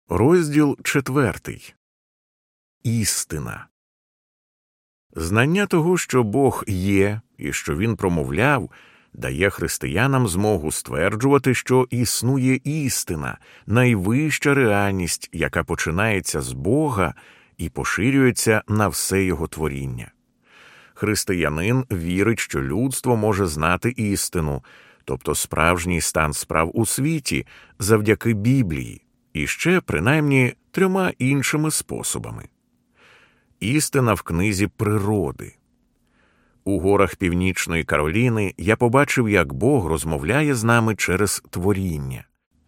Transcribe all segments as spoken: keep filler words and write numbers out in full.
Розділ четвертий. Істина. Знання того, що Бог є і що Він промовляв, дає християнам змогу стверджувати, що існує істина, найвища реальність, яка починається з Бога і поширюється на все Його творіння. Християнин вірить, що людство може знати істину, тобто справжній стан справ у світі, завдяки Біблії, і ще, принаймні, трьома іншими способами. Істина в книзі природи. У горах Північної Кароліни я побачив, як Бог розмовляє з нами через творіння.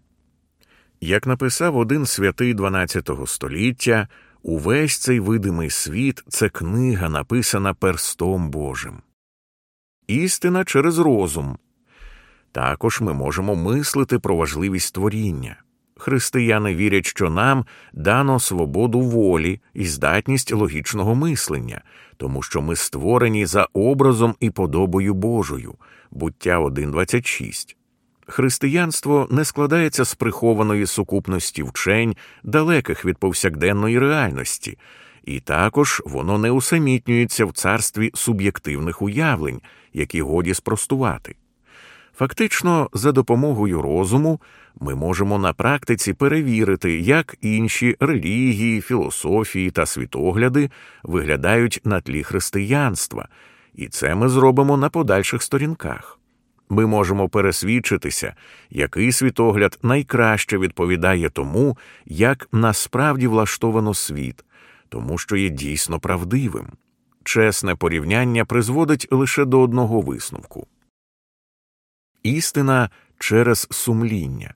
Як написав один святий дванадцятого століття, увесь цей видимий світ – це книга, написана перстом Божим. Істина через розум. Також ми можемо мислити про важливість творіння. Християни вірять, що нам дано свободу волі і здатність логічного мислення, тому що ми створені за образом і подобою Божою. Буття один двадцять шість. Християнство не складається з прихованої сукупності вчень, далеких від повсякденної реальності, і також воно не усамітнюється в царстві суб'єктивних уявлень, які годі спростувати. Фактично, за допомогою розуму ми можемо на практиці перевірити, як інші релігії, філософії та світогляди виглядають на тлі християнства, і це ми зробимо на подальших сторінках. Ми можемо пересвідчитися, який світогляд найкраще відповідає тому, як насправді влаштовано світ, тому що є дійсно правдивим. Чесне порівняння призводить лише до одного висновку. Істина через сумління.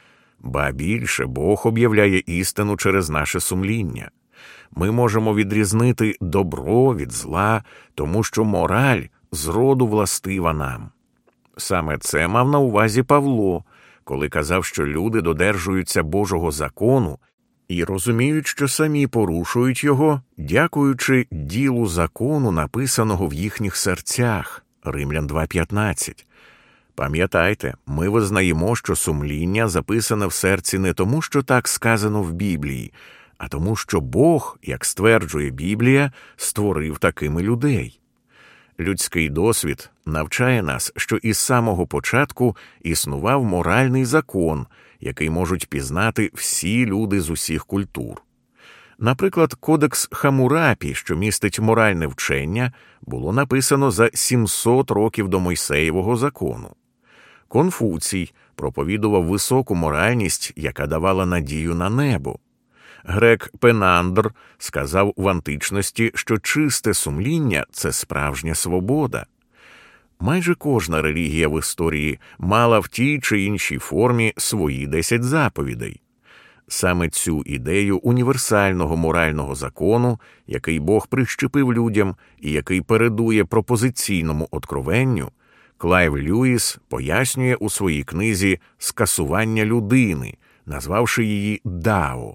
Ба більше, Бог об'являє істину через наше сумління. Ми можемо відрізнити добро від зла, тому що мораль зроду властива нам. Саме це мав на увазі Павло, коли казав, що люди додержуються Божого закону і розуміють, що самі порушують його, дякуючи ділу закону, написаного в їхніх серцях. Римлян два п'ятнадцять. Пам'ятайте, ми визнаємо, що сумління записане в серці не тому, що так сказано в Біблії, а тому, що Бог, як стверджує Біблія, створив такими людей. Людський досвід навчає нас, що із самого початку існував моральний закон, який можуть пізнати всі люди з усіх культур. Наприклад, Кодекс Хамурапі, що містить моральне вчення, було написано за сімсот років до Мойсеєвого закону. Конфуцій проповідував високу моральність, яка давала надію на небо. Грек Пенандр сказав в античності, що чисте сумління – це справжня свобода. Майже кожна релігія в історії мала в тій чи іншій формі свої десять заповідей. Саме цю ідею універсального морального закону, який Бог прищепив людям і який передує пропозиційному откровенню, Клайв Льюіс пояснює у своїй книзі «Скасування людини», назвавши її «Дао».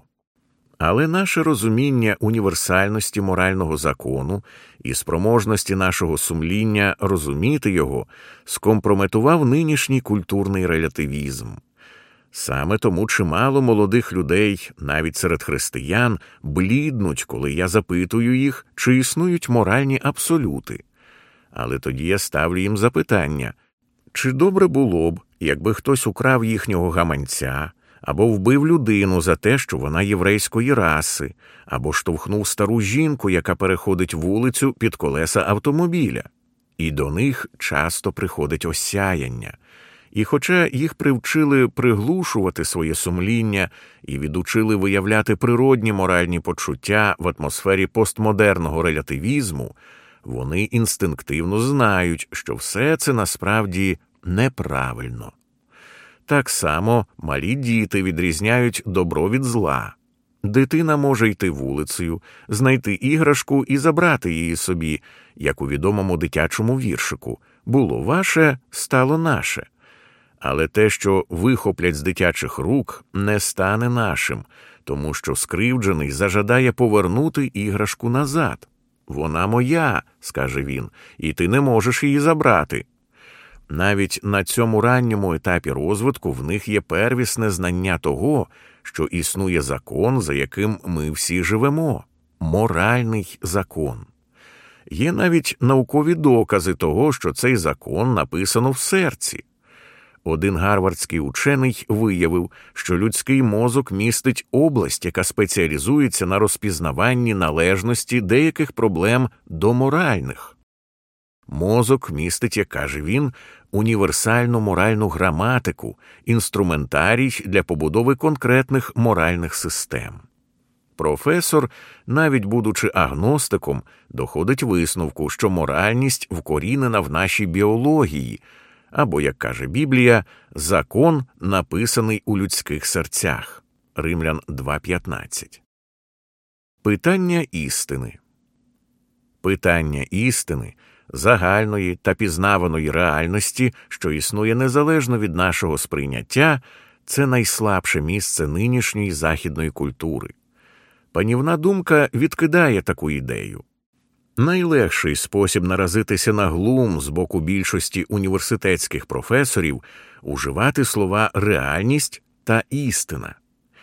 Але наше розуміння універсальності морального закону і спроможності нашого сумління розуміти його скомпрометував нинішній культурний релятивізм. Саме тому чимало молодих людей, навіть серед християн, бліднуть, коли я запитую їх, чи існують моральні абсолюти. Але тоді я ставлю їм запитання, чи добре було б, якби хтось украв їхнього гаманця, або вбив людину за те, що вона єврейської раси, або штовхнув стару жінку, яка переходить вулицю під колеса автомобіля. І до них часто приходить осяяння. І хоча їх привчили приглушувати своє сумління і відучили виявляти природні моральні почуття в атмосфері постмодерного релятивізму, вони інстинктивно знають, що все це насправді неправильно. Так само малі діти відрізняють добро від зла. Дитина може йти вулицею, знайти іграшку і забрати її собі, як у відомому дитячому віршику «Було ваше, стало наше». Але те, що вихоплять з дитячих рук, не стане нашим, тому що скривджений зажадає повернути іграшку назад. «Вона моя», – скаже він, – «і ти не можеш її забрати». Навіть на цьому ранньому етапі розвитку в них є первісне знання того, що існує закон, за яким ми всі живемо – моральний закон. Є навіть наукові докази того, що цей закон написано в серці. Один гарвардський учений виявив, що людський мозок містить область, яка спеціалізується на розпізнаванні належності деяких проблем до моральних. Мозок містить, як каже він, універсальну моральну граматику, інструментарій для побудови конкретних моральних систем. Професор, навіть будучи агностиком, доходить висновку, що моральність вкорінена в нашій біології, або, як каже Біблія, закон, написаний у людських серцях. Римлян два п'ятнадцять. Питання істини. Питання істини, загальної та пізнаваної реальності, що існує незалежно від нашого сприйняття, це найслабше місце нинішньої західної культури. Панівна думка відкидає таку ідею. Найлегший спосіб наразитися на глум з боку більшості університетських професорів – уживати слова «реальність» та «істина».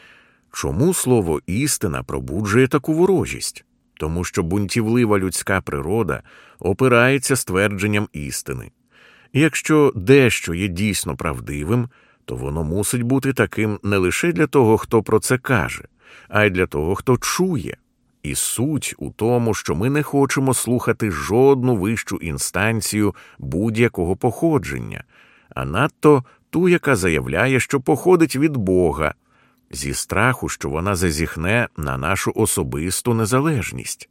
Чому слово «істина» пробуджує таку ворожість? Тому що бунтівлива людська природа опирається ствердженням істини. Якщо дещо є дійсно правдивим, то воно мусить бути таким не лише для того, хто про це каже, а й для того, хто чує. І суть у тому, що ми не хочемо слухати жодну вищу інстанцію будь-якого походження, а надто ту, яка заявляє, що походить від Бога, зі страху, що вона зазіхне на нашу особисту незалежність.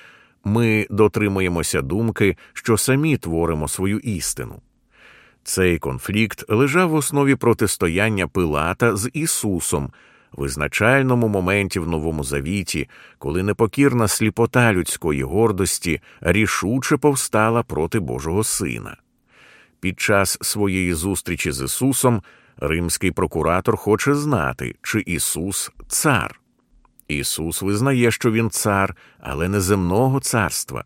Ми дотримуємося думки, що самі творимо свою істину. Цей конфлікт лежав в основі протистояння Пилата з Ісусом, визначальному моменті в Новому Завіті, коли непокірна сліпота людської гордості рішуче повстала проти Божого Сина. Під час своєї зустрічі з Ісусом римський прокуратор хоче знати, чи Ісус – цар. Ісус визнає, що Він цар, але не земного царства.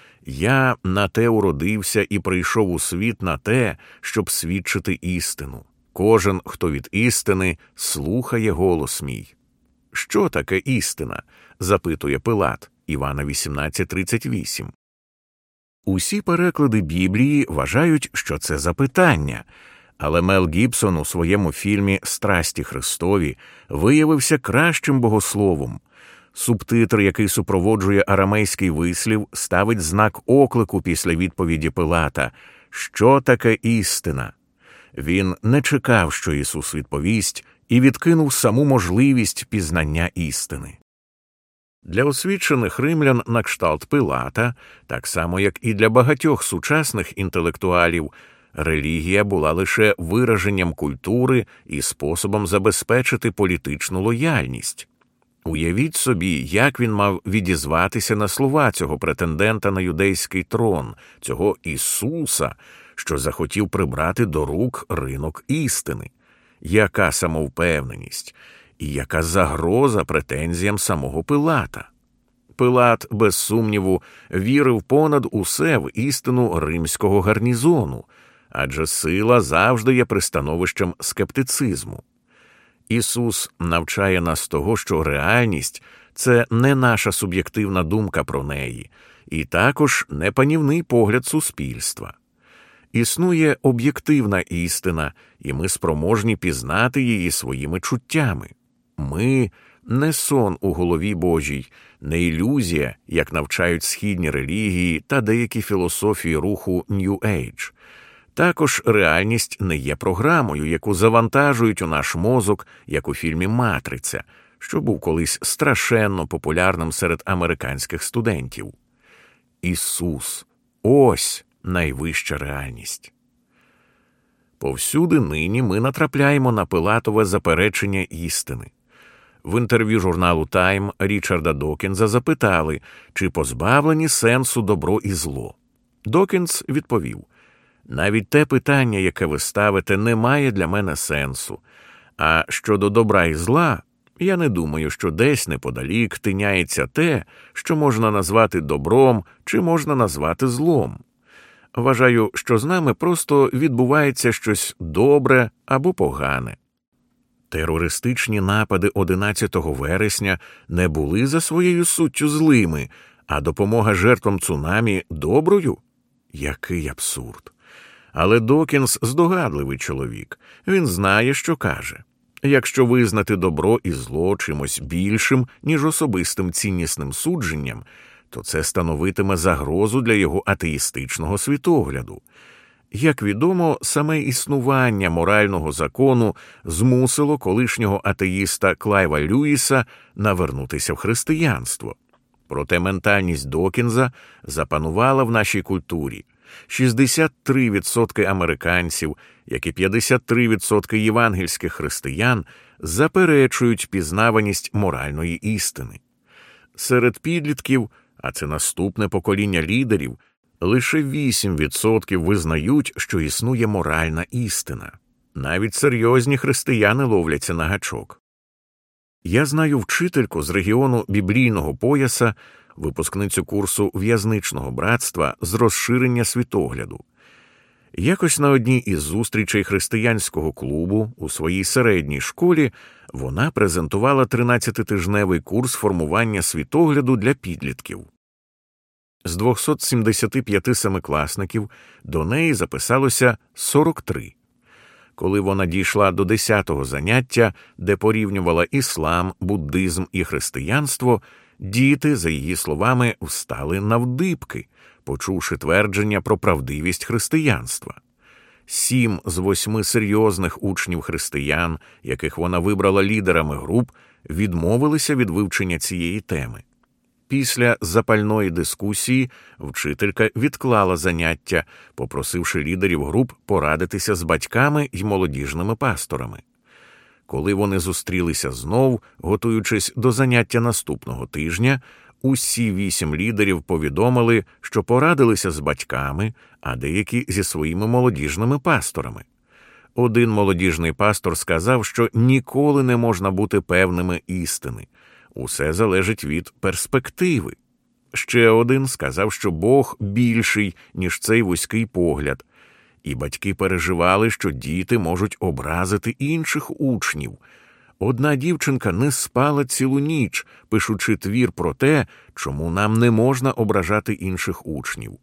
«Я на те уродився і прийшов у світ на те, щоб свідчити істину. Кожен, хто від істини, слухає голос мій». «Що таке істина?» – запитує Пилат, Івана вісімнадцять тридцять вісім. Усі переклади Біблії вважають, що це запитання, але Мел Гібсон у своєму фільмі «Страсті Христові» виявився кращим богословом. Субтитр, який супроводжує арамейський вислів, ставить знак оклику після відповіді Пилата «Що таке істина?». Він не чекав, що Ісус відповість, і відкинув саму можливість пізнання істини. Для освічених римлян на кшталт Пилата, так само як і для багатьох сучасних інтелектуалів, релігія була лише вираженням культури і способом забезпечити політичну лояльність. Уявіть собі, як він мав відізватися на слова цього претендента на юдейський трон, цього Ісуса, що захотів прибрати до рук ринок істини. Яка самовпевненість і яка загроза претензіям самого Пилата. Пилат, без сумніву, вірив понад усе в істину римського гарнізону, адже сила завжди є пристановищем скептицизму. Ісус навчає нас того, що реальність – це не наша суб'єктивна думка про неї, і також не панівний погляд суспільства. Існує об'єктивна істина, і ми спроможні пізнати її своїми чуттями. Ми – не сон у голові Божій, не ілюзія, як навчають східні релігії та деякі філософії руху New Age. Також реальність не є програмою, яку завантажують у наш мозок, як у фільмі «Матриця», що був колись страшенно популярним серед американських студентів. Ісус – ось найвища реальність. Повсюди нині ми натрапляємо на Пилатове заперечення істини. В інтерв'ю журналу Time Річарда Докінза запитали, чи позбавлені сенсу добро і зло. Докінз відповів: «Навіть те питання, яке ви ставите, не має для мене сенсу. А щодо добра і зла, я не думаю, що десь неподалік тиняється те, що можна назвати добром чи можна назвати злом. Вважаю, що з нами просто відбувається щось добре або погане». Терористичні напади одинадцятого вересня не були за своєю суттю злими, а допомога жертвам цунамі – доброю? Який абсурд! Але Докінс здогадливий чоловік. Він знає, що каже. Якщо визнати добро і зло чимось більшим, ніж особистим ціннісним судженням, то це становитиме загрозу для його атеїстичного світогляду. Як відомо, саме існування морального закону змусило колишнього атеїста Клайва Люїса навернутися в християнство. Проте ментальність Докінза запанувала в нашій культурі. шістдесят три відсотки американців, як і п'ятдесят три відсотки євангельських християн, заперечують пізнаваність моральної істини. Серед підлітків, а це наступне покоління лідерів, лише вісім відсотків визнають, що існує моральна істина. Навіть серйозні християни ловляться на гачок. Я знаю вчительку з регіону біблійного пояса, випускницю курсу в'язничного братства з розширення світогляду. Якось на одній із зустрічей християнського клубу у своїй середній школі вона презентувала тринадцятитижневий курс формування світогляду для підлітків. З двохсот сімдесяти п'яти семикласників до неї записалося сорок три. Коли вона дійшла до десятого заняття, де порівнювала іслам, буддизм і християнство, діти, за її словами, встали навдибки, почувши твердження про правдивість християнства. Сім з восьми серйозних учнів християн, яких вона вибрала лідерами груп, відмовилися від вивчення цієї теми. Після запальної дискусії вчителька відклала заняття, попросивши лідерів груп порадитися з батьками й молодіжними пасторами. Коли вони зустрілися знов, готуючись до заняття наступного тижня, усі вісім лідерів повідомили, що порадилися з батьками, а деякі зі своїми молодіжними пасторами. Один молодіжний пастор сказав, що ніколи не можна бути певними істини. Усе залежить від перспективи. Ще один сказав, що Бог більший, ніж цей вузький погляд. І батьки переживали, що діти можуть образити інших учнів. Одна дівчинка не спала цілу ніч, пишучи твір про те, чому нам не можна ображати інших учнів.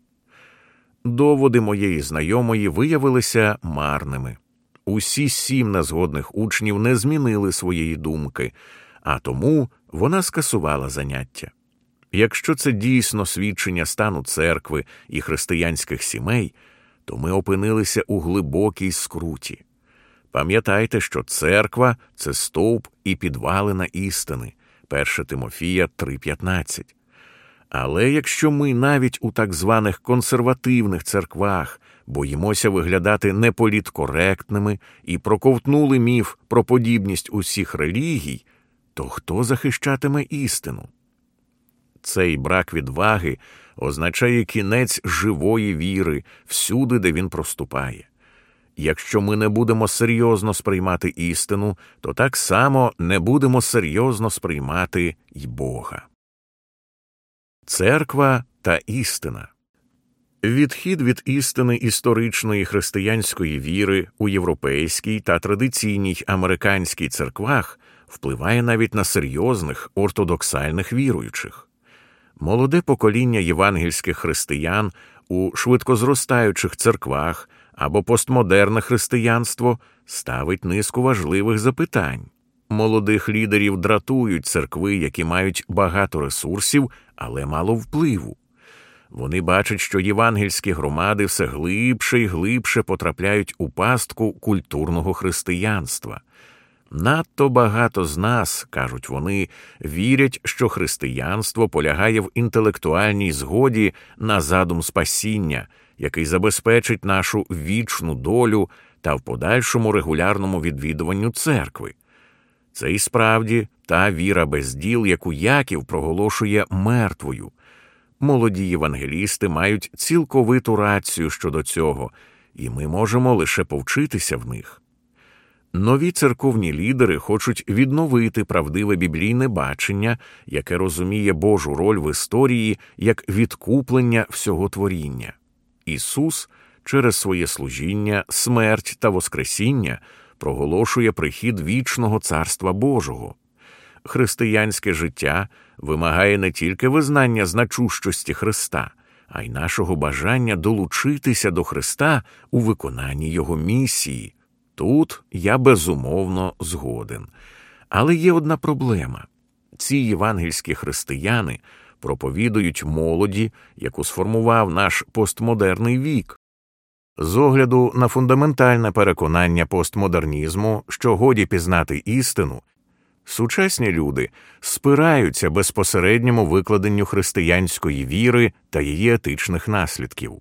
Доводи моєї знайомої виявилися марними. Усі сім незгодних учнів не змінили своєї думки, а тому вона скасувала заняття. Якщо це дійсно свідчення стану церкви і християнських сімей, то ми опинилися у глибокій скруті. Пам'ятайте, що церква – це стовп і підвалина істини. перше Тимофія три п'ятнадцять. Але якщо ми навіть у так званих консервативних церквах боїмося виглядати неполіткоректними і проковтнули міф про подібність усіх релігій, то хто захищатиме істину? Цей брак відваги означає кінець живої віри всюди, де він проступає. Якщо ми не будемо серйозно сприймати істину, то так само не будемо серйозно сприймати й Бога. Церква та істина. Відхід від істини історичної християнської віри у європейській та традиційній американській церквах впливає навіть на серйозних ортодоксальних віруючих. Молоде покоління євангельських християн у швидкозростаючих церквах або постмодерне християнство ставить низку важливих запитань. Молодих лідерів дратують церкви, які мають багато ресурсів, але мало впливу. Вони бачать, що євангельські громади все глибше і глибше потрапляють у пастку культурного християнства. Надто багато з нас, кажуть вони, вірять, що християнство полягає в інтелектуальній згоді на задум спасіння, який забезпечить нашу вічну долю та в подальшому регулярному відвідуванню церкви. Це і справді та віра без діл, яку Яків проголошує мертвою. Молоді євангелісти мають цілковиту рацію щодо цього, і ми можемо лише повчитися в них. Нові церковні лідери хочуть відновити правдиве біблійне бачення, яке розуміє Божу роль в історії як відкуплення всього творіння. Ісус через своє служіння, смерть та воскресіння проголошує прихід вічного Царства Божого. Християнське життя вимагає не тільки визнання значущості Христа, а й нашого бажання долучитися до Христа у виконанні Його місії. Тут я безумовно згоден. Але є одна проблема. Ці євангельські християни проповідують молоді, яку сформував наш постмодерний вік. З огляду на фундаментальне переконання постмодернізму, що годі пізнати істину, сучасні люди спираються безпосередньому викладенню християнської віри та її етичних наслідків.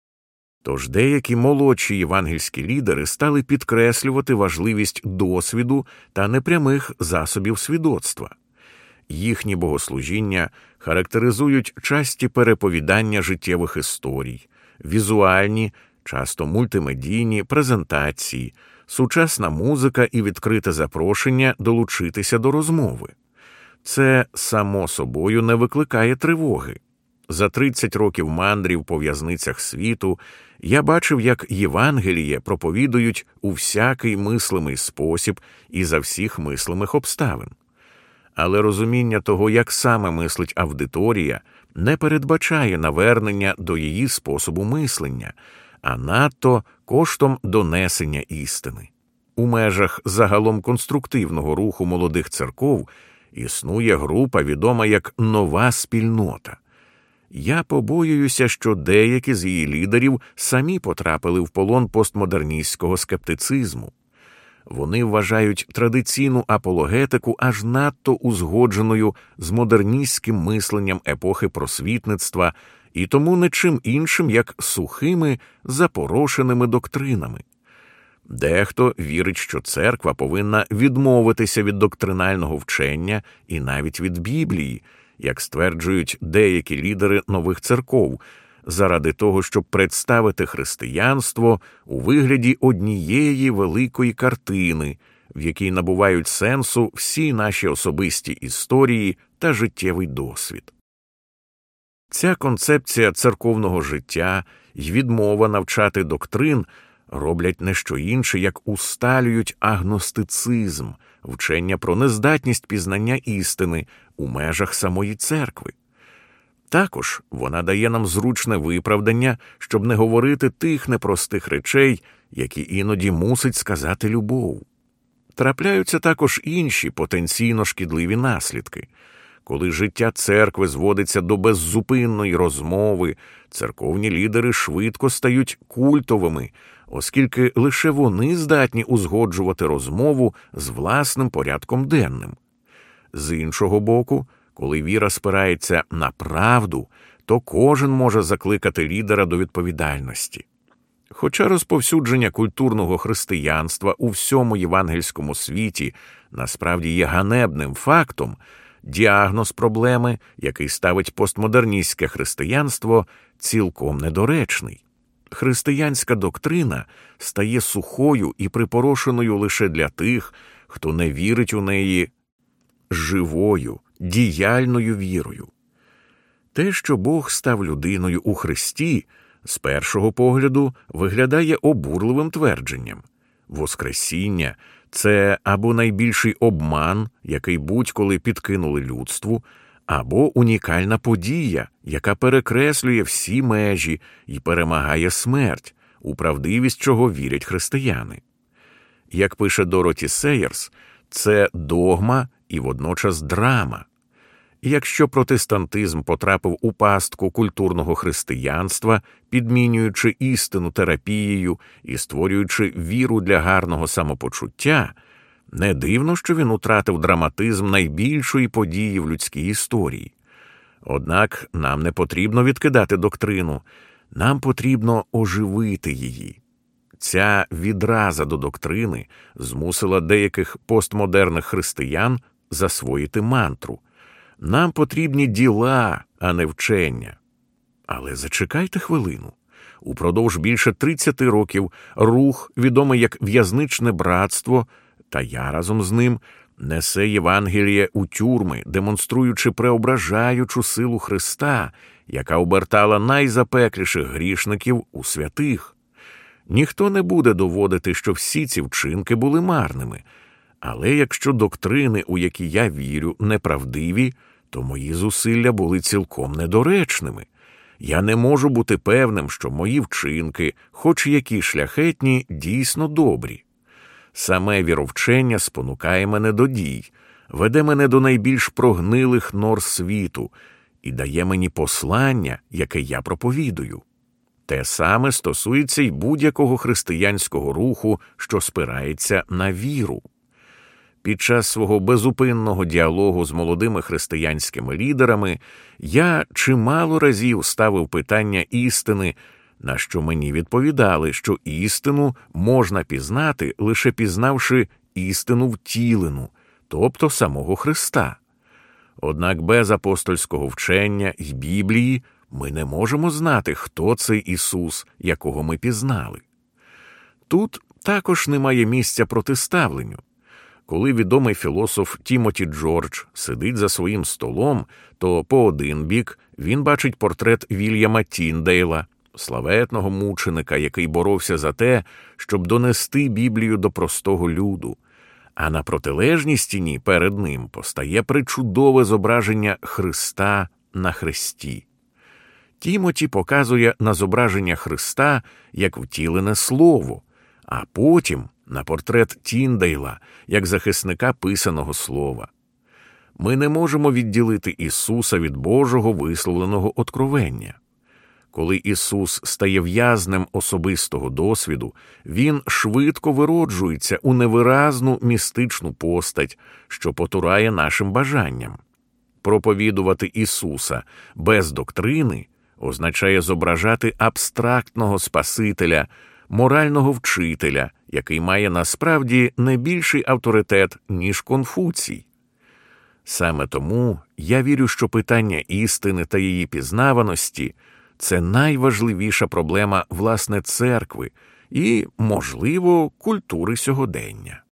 Тож деякі молодші євангельські лідери стали підкреслювати важливість досвіду та непрямих засобів свідоцтва. Їхні богослужіння характеризують часті переповідання життєвих історій, візуальні, часто мультимедійні презентації, сучасна музика і відкрите запрошення долучитися до розмови. Це, само собою, не викликає тривоги. За тридцять років мандрів по в'язницях світу я бачив, як Євангеліє проповідують у всякий мислимий спосіб і за всіх мислимих обставин. Але розуміння того, як саме мислить аудиторія, не передбачає навернення до її способу мислення, а надто коштом донесення істини. У межах загалом конструктивного руху молодих церков існує група, відома як «Нова спільнота». Я побоююся, що деякі з її лідерів самі потрапили в полон постмодерністського скептицизму. Вони вважають традиційну апологетику аж надто узгодженою з модерністським мисленням епохи просвітництва і тому не чим іншим, як сухими, запорошеними доктринами. Дехто вірить, що церква повинна відмовитися від доктринального вчення і навіть від Біблії, як стверджують деякі лідери нових церков, заради того, щоб представити християнство у вигляді однієї великої картини, в якій набувають сенсу всі наші особисті історії та життєвий досвід. Ця концепція церковного життя й відмова навчати доктрин роблять не що інше, як усталюють агностицизм, вчення про нездатність пізнання істини у межах самої церкви. Також вона дає нам зручне виправдання, щоб не говорити тих непростих речей, які іноді мусить сказати любов. Трапляються також інші потенційно шкідливі наслідки. Коли життя церкви зводиться до беззупинної розмови, церковні лідери швидко стають культовими, оскільки лише вони здатні узгоджувати розмову з власним порядком денним. З іншого боку, коли віра спирається на правду, то кожен може закликати лідера до відповідальності. Хоча розповсюдження культурного християнства у всьому євангельському світі насправді є ганебним фактом, діагноз проблеми, який ставить постмодерністське християнство, цілком недоречний. Християнська доктрина стає сухою і припорошеною лише для тих, хто не вірить у неї живою, діяльною вірою. Те, що Бог став людиною у Христі, з першого погляду виглядає обурливим твердженням. Воскресіння – це або найбільший обман, який будь-коли підкинули людству, або унікальна подія, яка перекреслює всі межі і перемагає смерть, у правдивість чого вірять християни. Як пише Дороті Сейерс, це догма і водночас драма. Якщо протестантизм потрапив у пастку культурного християнства, підмінюючи істину терапією і створюючи віру для гарного самопочуття, не дивно, що він утратив драматизм найбільшої події в людській історії. Однак нам не потрібно відкидати доктрину, нам потрібно оживити її. Ця відраза до доктрини змусила деяких постмодерних християн засвоїти мантру. Нам потрібні діла, а не вчення. Але зачекайте хвилину. Упродовж більше тридцяти років рух, відомий як «В'язничне братство», та я разом з ним, несе Євангеліє у тюрми, демонструючи преображаючу силу Христа, яка обертала найзапекліших грішників у святих. Ніхто не буде доводити, що всі ці вчинки були марними. Але якщо доктрини, у які я вірю, неправдиві, то мої зусилля були цілком недоречними. Я не можу бути певним, що мої вчинки, хоч які шляхетні, дійсно добрі. Саме віровчення спонукає мене до дій, веде мене до найбільш прогнилих нор світу і дає мені послання, яке я проповідую. Те саме стосується й будь-якого християнського руху, що спирається на віру. Під час свого безупинного діалогу з молодими християнськими лідерами я чимало разів ставив питання істини, на що мені відповідали, що істину можна пізнати, лише пізнавши істину втілену, тобто самого Христа. Однак без апостольського вчення й Біблії ми не можемо знати, хто цей Ісус, якого ми пізнали. Тут також немає місця протиставленню. Коли відомий філософ Тімоті Джордж сидить за своїм столом, то по один бік він бачить портрет Вільяма Тіндейла, славетного мученика, який боровся за те, щоб донести Біблію до простого люду. А на протилежній стіні перед ним постає причудове зображення Христа на хресті. Тімоті показує на зображення Христа як втілене слово, а потім на портрет Тіндейла як захисника писаного слова. Ми не можемо відділити Ісуса від Божого висловленого откровення. Коли Ісус стає в'язнем особистого досвіду, Він швидко вироджується у невиразну містичну постать, що потурає нашим бажанням. Проповідувати Ісуса без доктрини означає зображати абстрактного Спасителя, морального вчителя, який має насправді не більший авторитет, ніж Конфуцій. Саме тому я вірю, що питання істини та її пізнаваності – це найважливіша проблема, власне, церкви і, можливо, культури сьогодення.